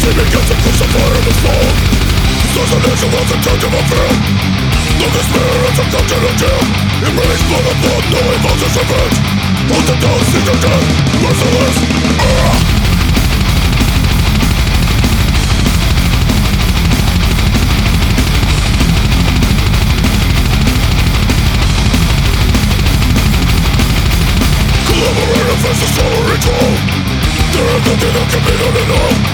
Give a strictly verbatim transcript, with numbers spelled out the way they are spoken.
see me get to push the fire in the smoke. Assassination was a touch of a fear. Look at smear as I come to the jail. Erase blood and blood, no emotions revenge. Hold them down, see their death, merciless. Ah! Collaborate and face the solar ritual. There is nothing that can be done at all.